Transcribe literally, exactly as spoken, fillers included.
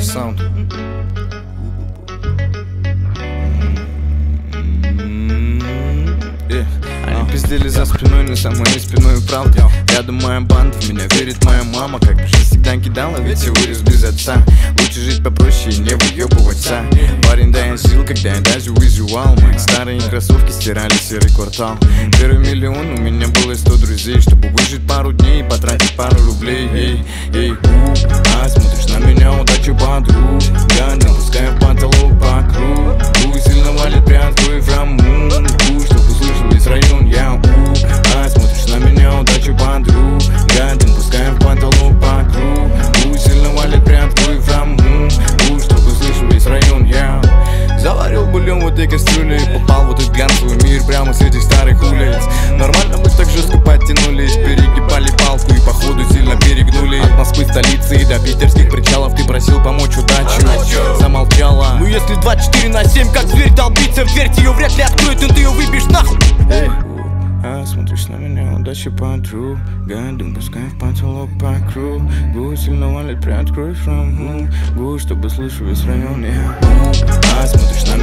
саунд. Они пиздели за спиной, но за моей спиной правда. Рядом моя банда, в меня верит моя мама. Как бы же всегда кидала, ведь все вырос без отца. Лучше жить попроще и не выебываться. Парень, да я жил, когда я даже выживал. Мои старые кроссовки стирали серый квартал. Первый миллион, у меня было сто друзей. Чтобы выжить пару дней и потратить пару рублей. Эй, эй, у, а смотришь на меня, удачу подруг. Я не пускаю в потолок по кругу. Сильно валит, приоткрой фраму. Чтобы услышал весь район, я у, а смотришь на меня, удачу подруг. Я не пускаю в потолок по кругу. Сильно валит, приоткрой фраму. Чтобы услышал весь район, я заварил бульон в этой кастрюле и попал в этот глянцевый мир прямо с этих старых улиц. Нормально мы так жестко подтянулись, перегибали палку и походу сильно перегнули. От Москвы, столицы и до питерских причалов ты просил помочь удачу, замолчала. Ну если двадцать четыре на семь как зверь долбится в дверь, ее вряд ли откроет, и ты ее выбьешь нахуй. Эй, а смотришь на меня, удачи подруг. Гадом пускай в потолок по кругу. Сильно валит, приоткрой фраму. Чтобы слышал весь район, я. А смотришь на